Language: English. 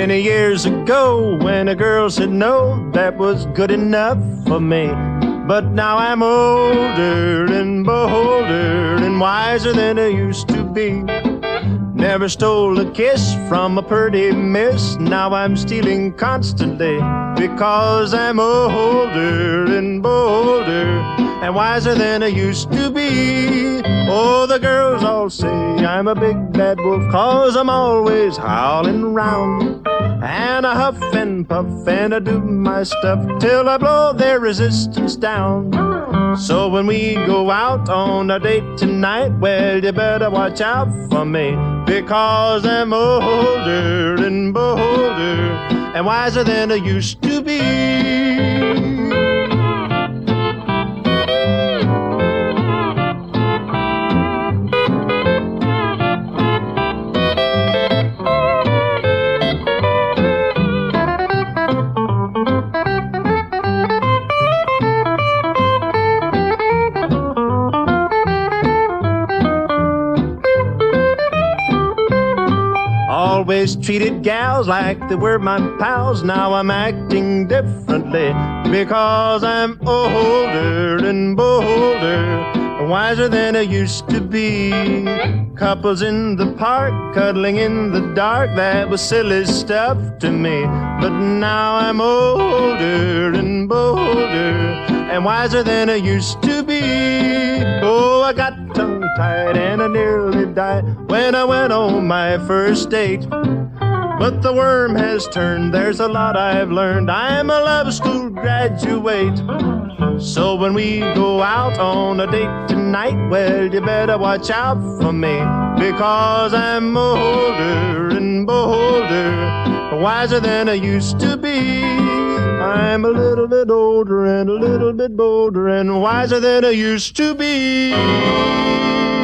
Many years ago, when a girl said no, that was good enough for me. But now I'm older and bolder and wiser than I used to be. Never stole a kiss from a pretty miss. Now I'm stealing constantly because I'm older and bolder and wiser than I used to be. Oh, the girls all say I'm a big bad wolf 'cause I'm always howling round. And I huff and puff and I do my stuff till I blow their resistance down. So when we go out on a date tonight, well, you better watch out for me, because I'm older and bolder and wiser than I used to be. Always treated gals like they were my pals. Now I'm acting differently because I'm older and bolder and wiser than I used to be. Couples in the park cuddling in the dark, that was silly stuff to me. But now I'm older and bolder and wiser than I used to be. Oh, I got tongue-tied and I nearly died when I went on my first date. But the worm has turned, there's a lot I've learned. I'm a love school graduate. So when we go out on a date tonight, well, you better watch out for me, because I'm older and bolder, wiser than I used to be. I'm a little bit older and a little bit bolder and wiser than I used to be.